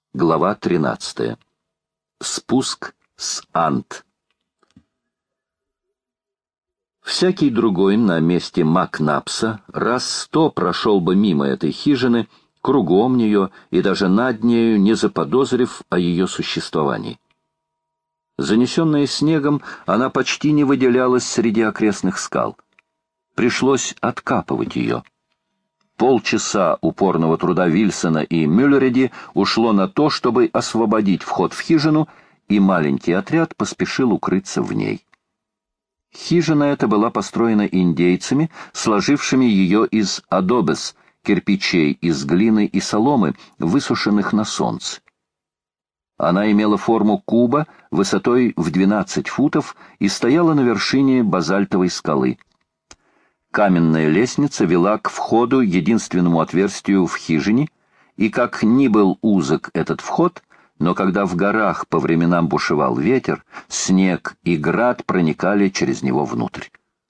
Глава 13. Спуск с Ант. Всякий другой на месте Макнапса раз 100 прошел бы мимо этой хижины, кругом нее и даже над нею, не заподозрив о ее существовании. Занесенная снегом, она почти не выделялась среди окрестных скал. Пришлось откапывать ее. Полчаса упорного труда Вильсона и Мюллериди ушло на то, чтобы освободить вход в хижину, и маленький отряд поспешил укрыться в ней. Хижина эта была построена индейцами, сложившими ее из адобес, кирпичей из глины и соломы, высушенных на солнце. Она имела форму куба высотой в 12 футов и стояла на вершине базальтовой скалы. Каменная лестница вела к входу, единственному отверстию в хижине, и как ни был узок этот вход, но когда в горах по временам бушевал ветер, снег и град проникали через него внутрь.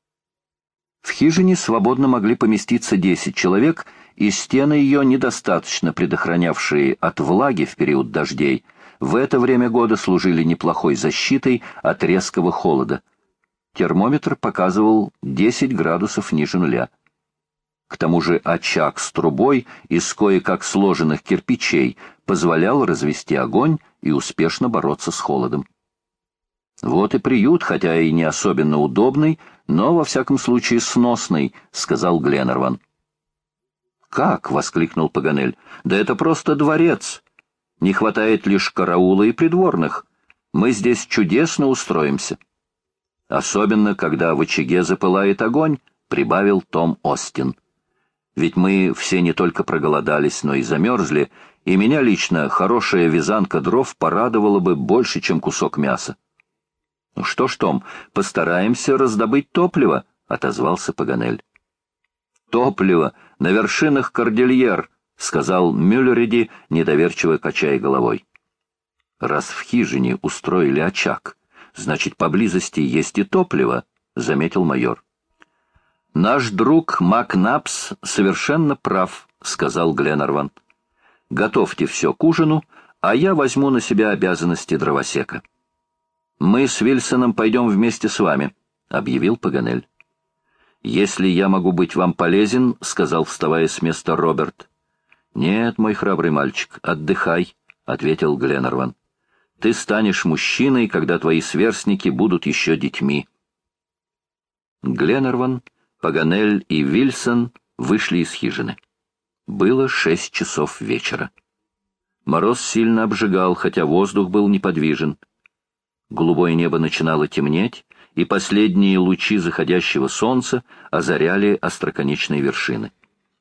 В хижине свободно могли поместиться 10 человек, и стены ее, недостаточно предохранявшие от влаги в период дождей, в это время года служили неплохой защитой от резкого холода. Термометр показывал 10 градусов ниже нуля. К тому же очаг с трубой из кое-как сложенных кирпичей позволял развести огонь и успешно бороться с холодом. «Вот и приют, хотя и не особенно удобный, но, во всяком случае, сносный», — сказал Гленнерван. «Как?» — воскликнул Паганель. «Да это просто дворец. Не хватает лишь караула и придворных. Мы здесь чудесно устроимся». «Особенно, когда в очаге запылает огонь», — прибавил Том Остин. «Ведь мы все не только проголодались, но и замерзли, и меня лично хорошая вязанка дров порадовала бы больше, чем кусок мяса». «Ну что ж, Том, постараемся раздобыть топливо», — отозвался Паганель. «Топливо на вершинах Кордильер», — сказал Мюллериди, недоверчиво качая головой. «Раз в хижине устроили очаг, значит, поблизости есть и топливо», — заметил майор. «Наш друг Макнапс совершенно прав», — сказал Гленнерван. «Готовьте все к ужину, а я возьму на себя обязанности дровосека». «Мы с Вильсоном пойдем вместе с вами», — объявил Паганель. «Если я могу быть вам полезен», — сказал, вставая с места Роберт. «Нет, мой храбрый мальчик, отдыхай», — ответил Гленнерван. «Ты станешь мужчиной, когда твои сверстники будут еще детьми». Гленнерван, Паганель и Вильсон вышли из хижины. Было 6 часов вечера. Мороз сильно обжигал, хотя воздух был неподвижен. Голубое небо начинало темнеть, и последние лучи заходящего солнца озаряли остроконечные вершины.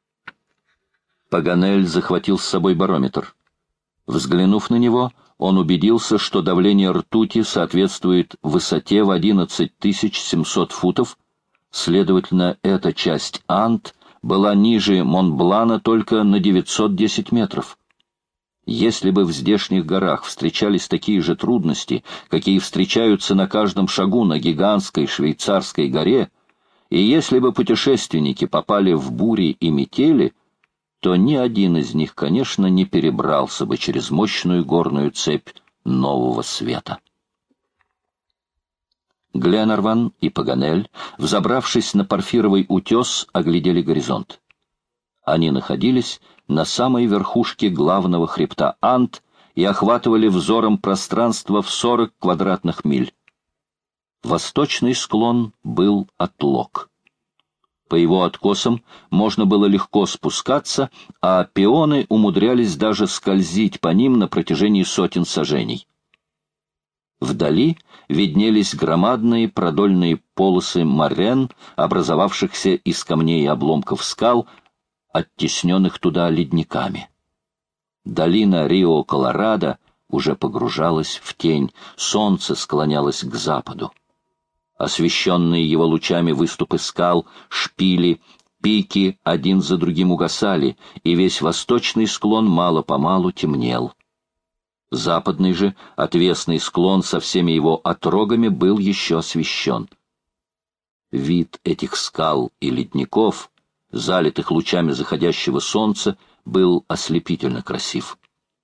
Паганель захватил с собой барометр. Взглянув на него, он убедился, что давление ртути соответствует высоте в 11 700 футов, следовательно, эта часть Ант была ниже Монблана только на 910 метров. Если бы в здешних горах встречались такие же трудности, какие встречаются на каждом шагу на гигантской швейцарской горе, и если бы путешественники попали в бури и метели, то ни один из них, конечно, не перебрался бы через мощную горную цепь нового света. Гленнерван и Паганель, взобравшись на Порфировый утес, оглядели горизонт. Они находились на самой верхушке главного хребта Ант и охватывали взором пространство в 40 квадратных миль. Восточный склон был отлог. По его откосам можно было легко спускаться, а пионы умудрялись даже скользить по ним на протяжении сотен саженей. Вдали виднелись громадные продольные полосы морен, образовавшихся из камней и обломков скал, оттесненных туда ледниками. Долина Рио-Колорадо уже погружалась в тень, солнце склонялось к западу. Освещенные его лучами выступы скал, шпили, пики один за другим угасали, и весь восточный склон мало-помалу темнел. Западный же, отвесный склон со всеми его отрогами был еще освещен. Вид этих скал и ледников, залитых лучами заходящего солнца, был ослепительно красив. К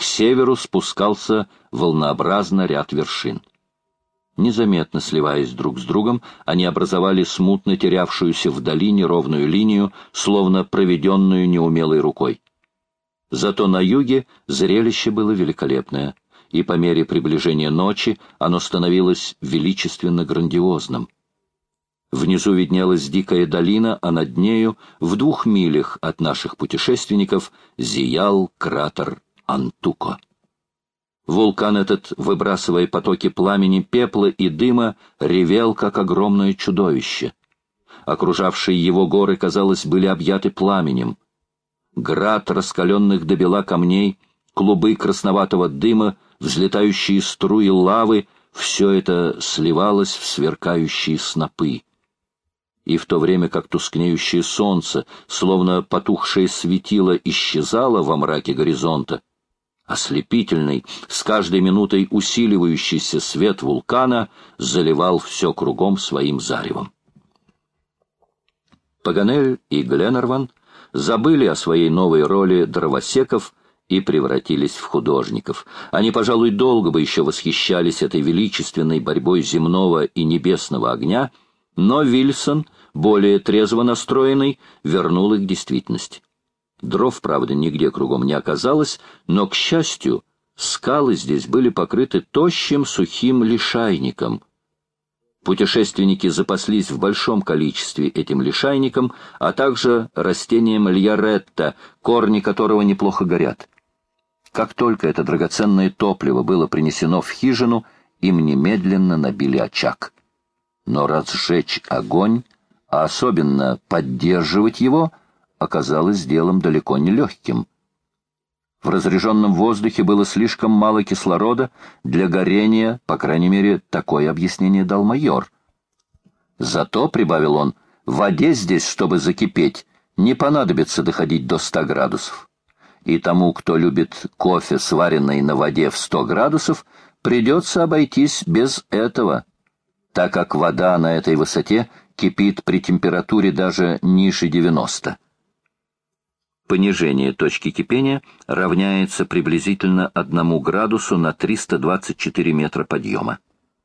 к северу спускался волнообразно ряд вершин. Незаметно сливаясь друг с другом, они образовали смутно терявшуюся вдали неровную линию, словно проведенную неумелой рукой. Зато на юге зрелище было великолепное, и по мере приближения ночи оно становилось величественно грандиозным. Внизу виднелась дикая долина, а над нею, в 2 милях от наших путешественников, зиял кратер Антуко. Вулкан этот, выбрасывая потоки пламени, пепла и дыма, ревел, как огромное чудовище. Окружавшие его горы, казалось, были объяты пламенем. Град раскаленных до бела камней, клубы красноватого дыма, взлетающие струи лавы — все это сливалось в сверкающие снопы. И в то время как тускнеющее солнце, словно потухшее светило, исчезало во мраке горизонта, ослепительный, с каждой минутой усиливающийся свет вулкана заливал все кругом своим заревом. Паганель и Гленарван забыли о своей новой роли дровосеков и превратились в художников. Они, пожалуй, долго бы еще восхищались этой величественной борьбой земного и небесного огня, но Вильсон, более трезво настроенный, вернул их к действительности. Дров, правда, нигде кругом не оказалось, но, к счастью, скалы здесь были покрыты тощим сухим лишайником. Путешественники запаслись в большом количестве этим лишайником, а также растением льяретта, корни которого неплохо горят. Как только это драгоценное топливо было принесено в хижину, им немедленно набили очаг. Но разжечь огонь, а особенно поддерживать его, оказалось делом далеко не легким. В разреженном воздухе было слишком мало кислорода для горения, по крайней мере, такое объяснение дал майор. Зато, прибавил он, воде здесь, чтобы закипеть, не понадобится доходить до 100 градусов. И тому, кто любит кофе, сваренный на воде в 100 градусов, придется обойтись без этого, так как вода на этой высоте кипит при температуре даже ниже 90. Понижение точки кипения равняется приблизительно 1 градусу на 324 метра подъема.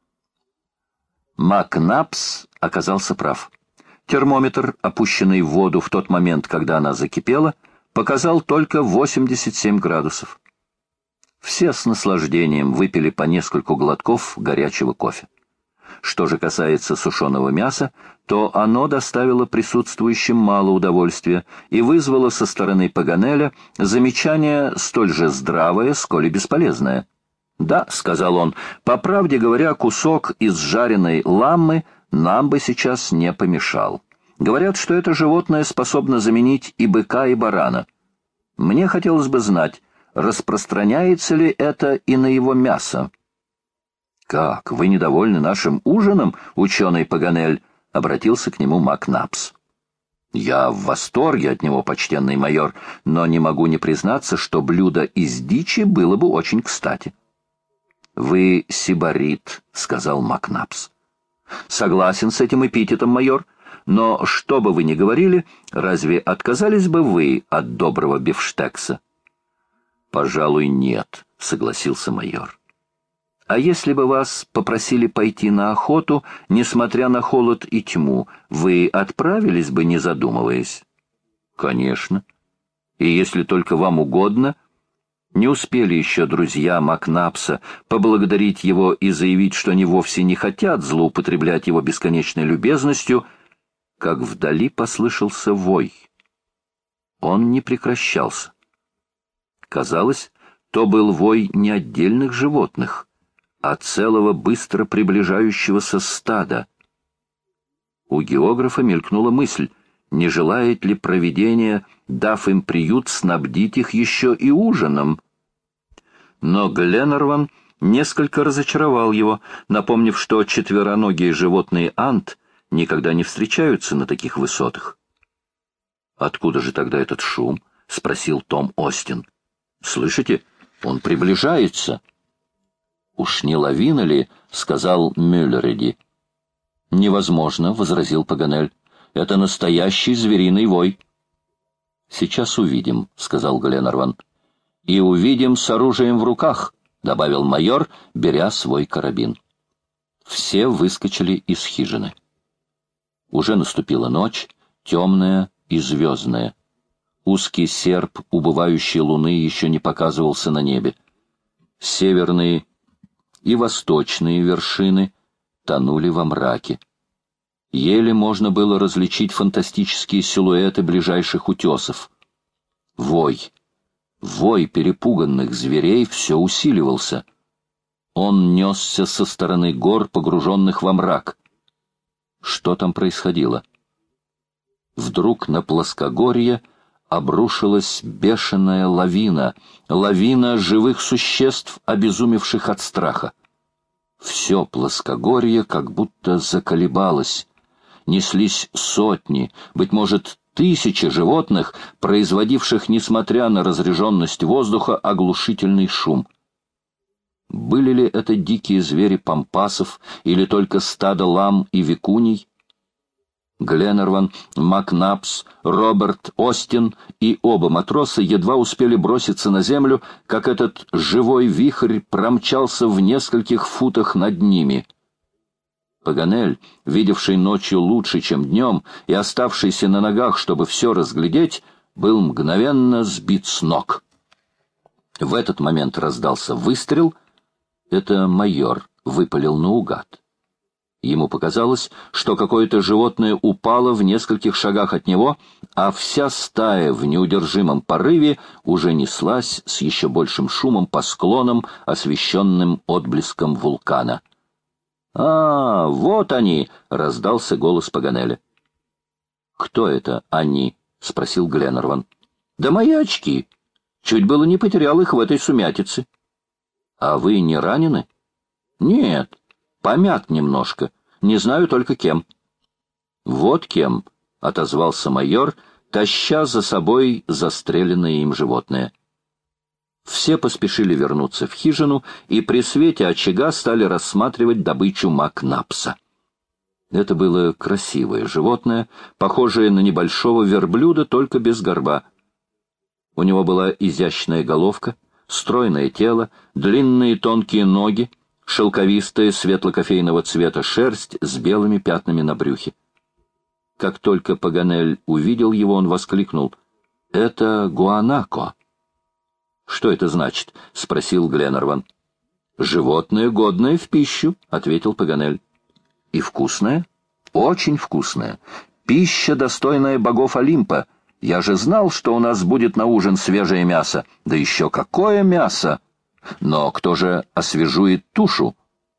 Макнапс оказался прав. Термометр, опущенный в воду в тот момент, когда она закипела, показал только 87 градусов. Все с наслаждением выпили по нескольку глотков горячего кофе. Что же касается сушеного мяса, то оно доставило присутствующим мало удовольствия и вызвало со стороны Паганеля замечание столь же здравое, сколь и бесполезное. «Да», — сказал он, — «по правде говоря, кусок из жареной ламмы нам бы сейчас не помешал. Говорят, что это животное способно заменить и быка, и барана. Мне хотелось бы знать, распространяется ли это и на его мясо». «Как, вы недовольны нашим ужином, ученый Паганель?» — обратился к нему Макнапс. «Я в восторге от него, почтенный майор, но не могу не признаться, что блюдо из дичи было бы очень кстати». «Вы сибарит», — сказал Макнапс. «Согласен с этим эпитетом, майор, но что бы вы ни говорили, разве отказались бы вы от доброго бифштекса?» «Пожалуй, нет», — согласился майор. «А если бы вас попросили пойти на охоту, несмотря на холод и тьму, вы отправились бы, не задумываясь?» «Конечно. И если только вам угодно...» Не успели еще друзья Макнапса поблагодарить его и заявить, что они вовсе не хотят злоупотреблять его бесконечной любезностью, как вдали послышался вой. Он не прекращался. Казалось, то был вой не отдельных животных, а целого быстро приближающегося стада. У географа мелькнула мысль, не желает ли провидение, дав им приют, снабдить их еще и ужином. Но Гленарван несколько разочаровал его, напомнив, что четвероногие животные ант никогда не встречаются на таких высотах. «Откуда же тогда этот шум?» — спросил Том Остин. «Слышите, он приближается». «Уж не лавина ли?» — сказал Мюллериди. «Невозможно», — возразил Паганель. «Это настоящий звериный вой». «Сейчас увидим», — сказал Гленарван. и увидим с оружием в руках», — добавил майор, беря свой карабин. Все выскочили из хижины. Уже наступила ночь, темная и звездная. Узкий серп убывающей луны еще не показывался на небе. Северные и восточные вершины тонули во мраке. Еле можно было различить фантастические силуэты ближайших утесов. Вой перепуганных зверей все усиливался. Он несся со стороны гор, погруженных во мрак. Что там происходило? Вдруг на плоскогорье обрушилась бешеная лавина живых существ, обезумевших от страха. Все плоскогорье как будто заколебалось. Неслись сотни, быть может, тысячи животных, производивших, несмотря на разреженность воздуха, оглушительный шум. Были ли это дикие звери пампасов или только стадо лам и викуний? Гленнерван, Макнапс, Роберт Остин и оба матроса едва успели броситься на землю, как этот живой вихрь промчался в нескольких футах над ними. Паганель, видевший ночью лучше, чем днем, и оставшийся на ногах, чтобы все разглядеть, был мгновенно сбит с ног. В этот момент раздался выстрел. Это майор выпалил наугад. Ему показалось, что какое-то животное упало в нескольких шагах от него, а вся стая в неудержимом порыве уже неслась с еще большим шумом по склонам, освещенным отблеском вулкана. «А, вот они!» — раздался голос Паганеля. «Кто это они?» — спросил Гленнерван. «Да мои очки. Чуть было не потерял их в этой сумятице». «А вы не ранены?» «Нет, помят немножко. Не знаю только кем». «Вот кем», — отозвался майор, таща за собой застреленное им животное. Все поспешили вернуться в хижину и при свете очага стали рассматривать добычу Макнапса. Это было красивое животное, похожее на небольшого верблюда, только без горба. У него была изящная головка, стройное тело, длинные тонкие ноги, шелковистая светло-кофейного цвета шерсть с белыми пятнами на брюхе. Как только Паганель увидел его, он воскликнул: «Это гуанако». «Что это значит?» — спросил Гленнерван. «Животное, годное в пищу», — ответил Паганель. «И вкусное?» «Очень вкусное. Пища, достойная богов Олимпа. Я же знал, что у нас будет на ужин свежее мясо. Да еще какое мясо! Но кто же освежует тушу?»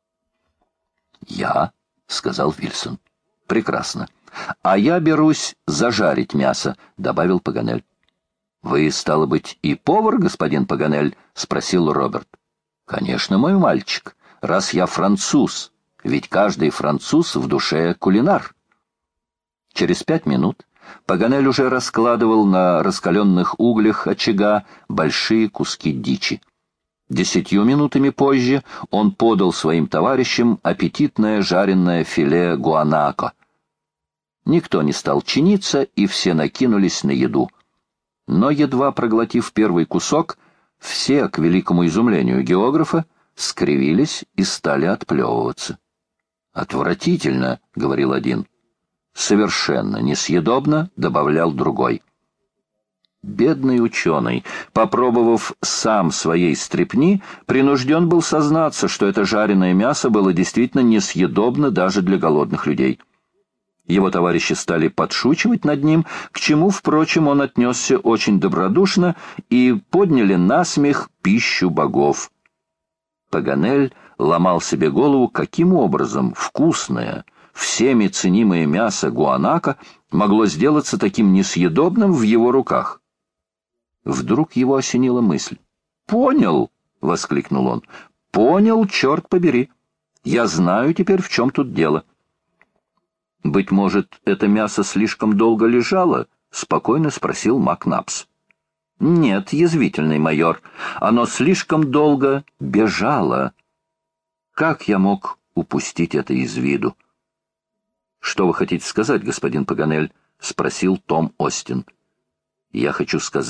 «Я», — сказал Вильсон. «Прекрасно. А я берусь зажарить мясо», — добавил Паганель. «Вы, стало быть, и повар, господин Паганель?» — спросил Роберт. «Конечно, мой мальчик, раз я француз, ведь каждый француз в душе кулинар». Через 5 минут Паганель уже раскладывал на раскаленных углях очага большие куски дичи. 10 минутами позже он подал своим товарищам аппетитное жареное филе гуанако. Никто не стал чиниться, и все накинулись на еду. Но, едва проглотив первый кусок, все, к великому изумлению географа, скривились и стали отплевываться. «Отвратительно», — говорил один. «Совершенно несъедобно», — добавлял другой. Бедный ученый, попробовав сам своей стрепни, принужден был сознаться, что это жареное мясо было действительно несъедобно даже для голодных людей. Его товарищи стали подшучивать над ним, к чему, впрочем, он отнесся очень добродушно, и подняли на смех пищу богов. Паганель ломал себе голову, каким образом вкусное, всеми ценимое мясо гуанако могло сделаться таким несъедобным в его руках. Вдруг его осенила мысль. «Понял!» — воскликнул он. «Понял, черт побери! Я знаю теперь, в чем тут дело». «Быть может, это мясо слишком долго лежало?» — спокойно спросил Макнапс. «Нет, язвительный майор, оно слишком долго бежало. Как я мог упустить это из виду?» «Что вы хотите сказать, господин Паганель?» — спросил Том Остин. «Я хочу сказать,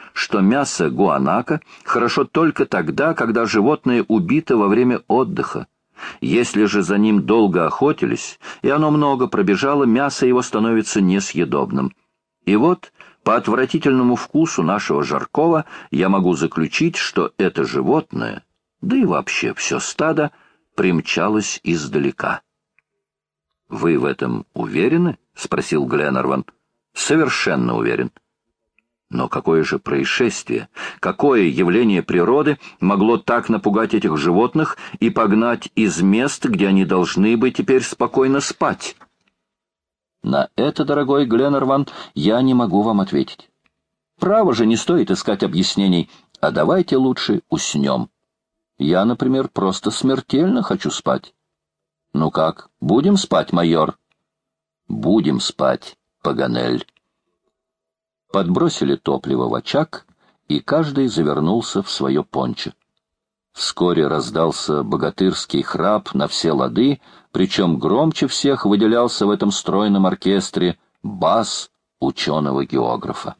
что мясо гуанако хорошо только тогда, когда животное убито во время отдыха. Если же за ним долго охотились, и оно много пробежало, мясо его становится несъедобным. И вот, по отвратительному вкусу нашего жаркого, я могу заключить, что это животное, да и вообще все стадо, примчалось издалека. — Вы в этом уверены? — спросил Гленарван. — Совершенно уверен. Но какое же происшествие, какое явление природы могло так напугать этих животных и погнать из мест, где они должны бы теперь спокойно спать? На это, дорогой Гленарван, я не могу вам ответить. Право же, не стоит искать объяснений, а давайте лучше уснем. Я, например, просто смертельно хочу спать. Ну как, будем спать, майор? Будем спать, Паганель. Подбросили топливо в очаг, и каждый завернулся в свое пончо. Вскоре раздался богатырский храп на все лады, причем громче всех выделялся в этом стройном оркестре бас ученого-географа.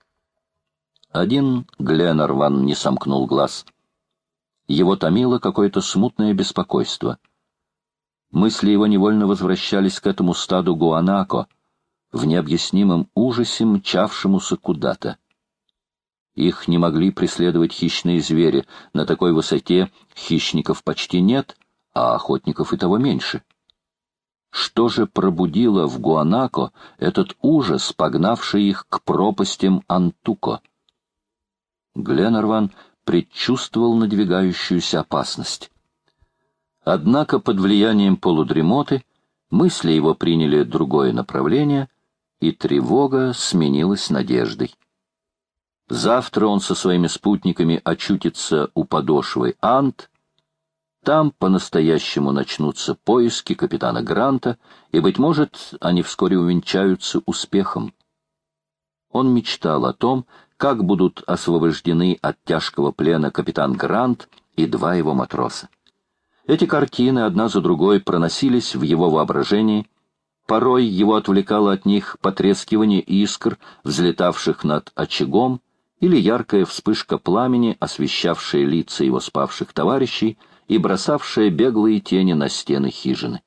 Один Гленарван не сомкнул глаз. Его томило какое-то смутное беспокойство. Мысли его невольно возвращались к этому стаду гуанако, в необъяснимом ужасе мчавшемуся куда-то. Их не могли преследовать хищные звери, на такой высоте хищников почти нет, а охотников и того меньше. Что же пробудило в гуанако этот ужас, погнавший их к пропастям Антуко? Гленарван предчувствовал надвигающуюся опасность. Однако под влиянием полудремоты мысли его приняли другое направление, и тревога сменилась надеждой. Завтра он со своими спутниками очутится у подошвы Ант. Там по-настоящему начнутся поиски капитана Гранта, и, быть может, они вскоре увенчаются успехом. Он мечтал о том, как будут освобождены от тяжкого плена капитан Грант и два его матроса. Эти картины одна за другой проносились в его воображении. Порой его отвлекало от них потрескивание искр, взлетавших над очагом, или яркая вспышка пламени, освещавшая лица его спавших товарищей и бросавшая беглые тени на стены хижины.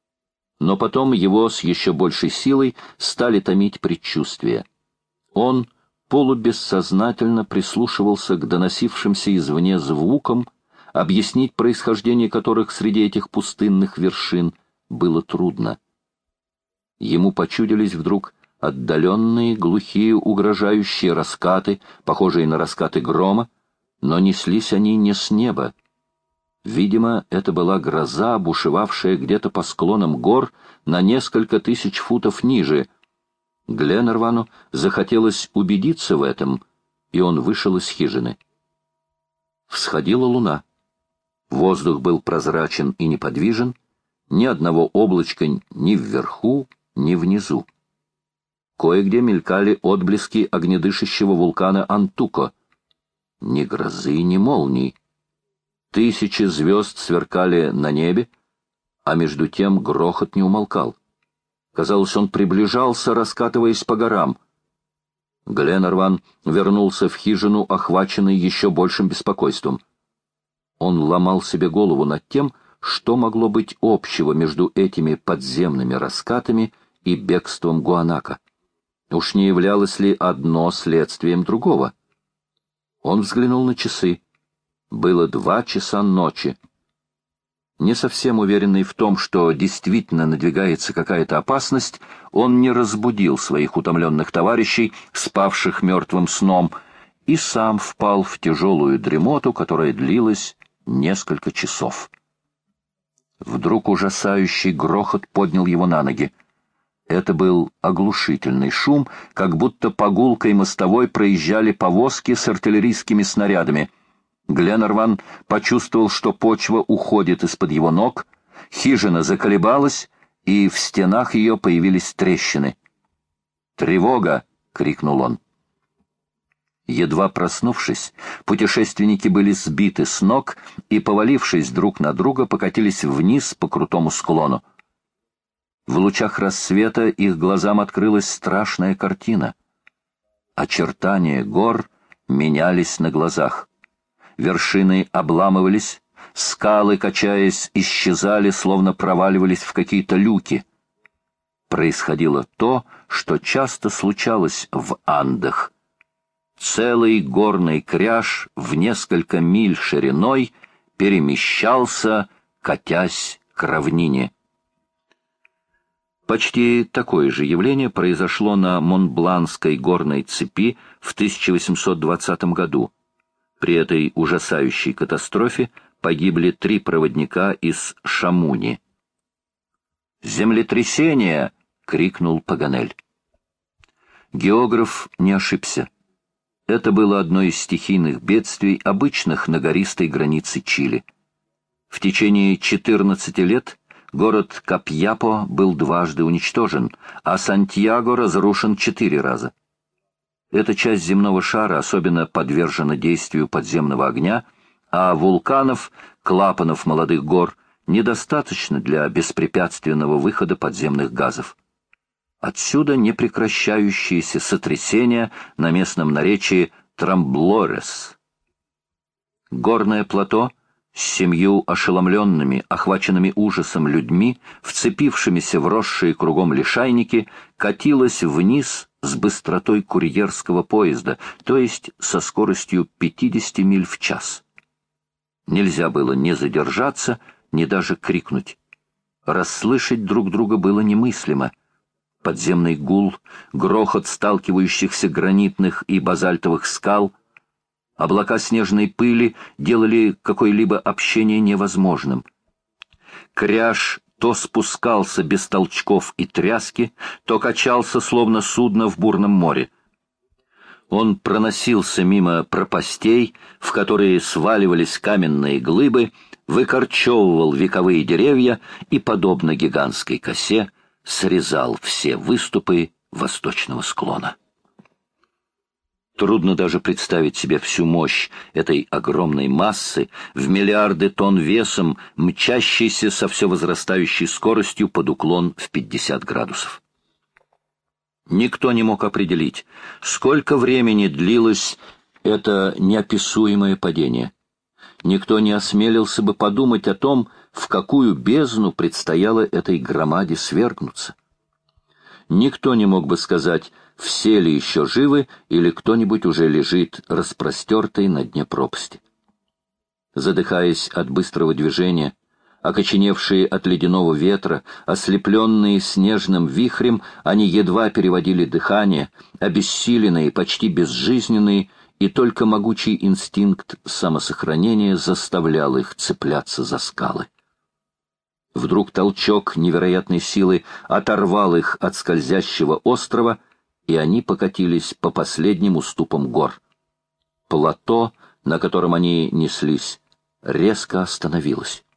Но потом его с еще большей силой стали томить предчувствия. Он полубессознательно прислушивался к доносившимся извне звукам, объяснить происхождение которых среди этих пустынных вершин было трудно. Ему почудились вдруг отдаленные, глухие, угрожающие раскаты, похожие на раскаты грома, но неслись они не с неба. Видимо, это была гроза, бушевавшая где-то по склонам гор на несколько тысяч футов ниже. Гленарвану захотелось убедиться в этом, и он вышел из хижины. Всходила луна. Воздух был прозрачен и неподвижен, ни одного облачка ни вверху, ни внизу. Кое-где мелькали отблески огнедышащего вулкана Антуко. Ни грозы, ни молний. Тысячи звезд сверкали на небе, а между тем грохот не умолкал. Казалось, он приближался, раскатываясь по горам. Гленарван вернулся в хижину, охваченный еще большим беспокойством. Он ломал себе голову над тем, что могло быть общего между этими подземными раскатами и бегством гуанако. Уж не являлось ли одно следствием другого? Он взглянул на часы. Было 2 часа ночи. Не совсем уверенный в том, что действительно надвигается какая-то опасность, он не разбудил своих утомленных товарищей, спавших мертвым сном, и сам впал в тяжелую дремоту, которая длилась несколько часов. Вдруг ужасающий грохот поднял его на ноги. Это был оглушительный шум, как будто по гулкой мостовой проезжали повозки с артиллерийскими снарядами. Гленарван почувствовал, что почва уходит из-под его ног, хижина заколебалась, и в стенах ее появились трещины. «Тревога!» — крикнул он. Едва проснувшись, путешественники были сбиты с ног и, повалившись друг на друга, покатились вниз по крутому склону. В лучах рассвета их глазам открылась страшная картина. Очертания гор менялись на глазах. Вершины обламывались, скалы, качаясь, исчезали, словно проваливались в какие-то люки. Происходило то, что часто случалось в Андах. Целый горный кряж в несколько миль шириной перемещался, катясь к равнине. Почти такое же явление произошло на Монбланской горной цепи в 1820 году. При этой ужасающей катастрофе погибли 3 проводника из Шамуни. «Землетрясение!» — крикнул Паганель. Географ не ошибся. Это было одно из стихийных бедствий, обычных на гористой границе Чили. В течение 14 лет город Капьяпо был дважды уничтожен, а Сантьяго разрушен 4 раза. Эта часть земного шара особенно подвержена действию подземного огня, а вулканов, клапанов молодых гор, недостаточно для беспрепятственного выхода подземных газов. Отсюда непрекращающиеся сотрясения на местном наречии Трамблорес. Горное плато с 7 ошеломленными, охваченными ужасом людьми, вцепившимися в росшие кругом лишайники, катилось вниз с быстротой курьерского поезда, то есть со скоростью 50 миль в час. Нельзя было ни задержаться, ни даже крикнуть. Расслышать друг друга было немыслимо. Подземный гул, грохот сталкивающихся гранитных и базальтовых скал, облака снежной пыли делали какое-либо общение невозможным. Кряж то спускался без толчков и тряски, то качался, словно судно в бурном море. Он проносился мимо пропастей, в которые сваливались каменные глыбы, выкорчевывал вековые деревья и, подобно гигантской косе, срезал все выступы восточного склона. Трудно даже представить себе всю мощь этой огромной массы, в миллиарды тонн весом, мчащейся со все возрастающей скоростью под уклон в 50 градусов. Никто не мог определить, сколько времени длилось это неописуемое падение. Никто не осмелился бы подумать о том, в какую бездну предстояло этой громаде свергнуться. Никто не мог бы сказать, все ли еще живы или кто-нибудь уже лежит распростертый на дне пропасти. Задыхаясь от быстрого движения, окоченевшие от ледяного ветра, ослепленные снежным вихрем, они едва переводили дыхание, обессиленные, почти безжизненные, и только могучий инстинкт самосохранения заставлял их цепляться за скалы. Вдруг толчок невероятной силы оторвал их от скользящего острова, и они покатились по последним уступам гор. Плато, на котором они неслись, резко остановилось.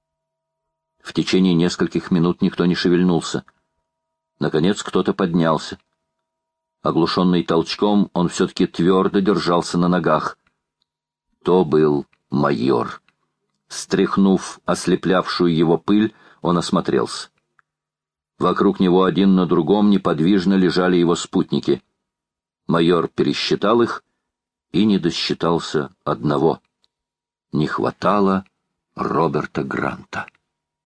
В течение нескольких минут никто не шевельнулся. Наконец кто-то поднялся. Оглушенный толчком, он все-таки твердо держался на ногах. То был майор. Стряхнув ослеплявшую его пыль, он осмотрелся. Вокруг него один на другом неподвижно лежали его спутники. Майор пересчитал их и не досчитался одного. Не хватало Роберта Гранта.